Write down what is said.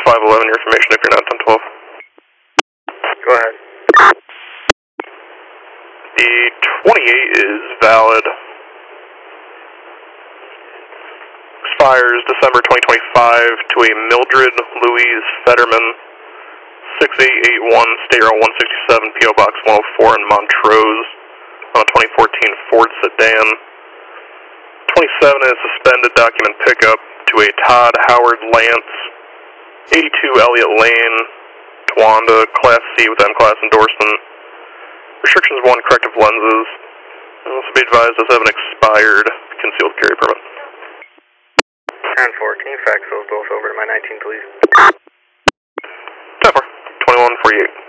511, your information if you're not 1012. Go ahead. The 28 is valid. Expires December 2025 to a Mildred Louise Fetterman, 6881 State Route 167, P.O. Box 104 in Montrose, on a 2014 Ford sedan. 27 is suspended document pickup to a Todd Howard Lance, 82 Elliott Lane, Towanda, Class C with M-Class endorsement. Restrictions 1, corrective lenses. And also be advised does have an expired concealed carry permit. 10-4, can you fax those both over to my 19, please? 10-4, 2148.